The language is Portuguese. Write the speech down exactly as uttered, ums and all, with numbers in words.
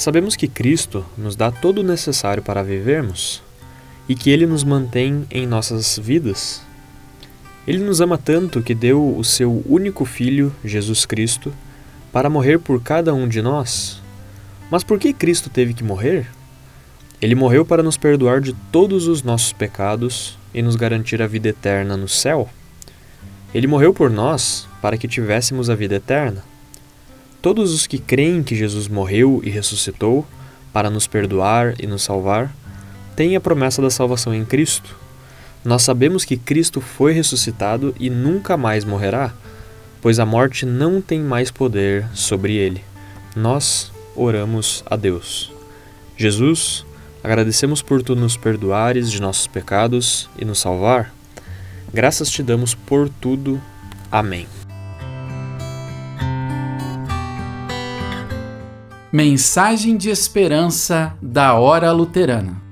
Sabemos que Cristo nos dá todo o necessário para vivermos e que Ele nos mantém em nossas vidas. Ele nos ama tanto que deu o seu único Filho, Jesus Cristo, para morrer por cada um de nós. Mas por que Cristo teve que morrer? Ele morreu para nos perdoar de todos os nossos pecados e nos garantir a vida eterna no céu. Ele morreu por nós para que tivéssemos a vida eterna. Todos os que creem que Jesus morreu e ressuscitou para nos perdoar e nos salvar, têm a promessa da salvação em Cristo. Nós sabemos que Cristo foi ressuscitado e nunca mais morrerá, pois a morte não tem mais poder sobre ele. Nós oramos a Deus. Jesus, agradecemos por tu nos perdoares de nossos pecados e nos salvar. Graças te damos por tudo. Amém. Mensagem de esperança da Hora Luterana.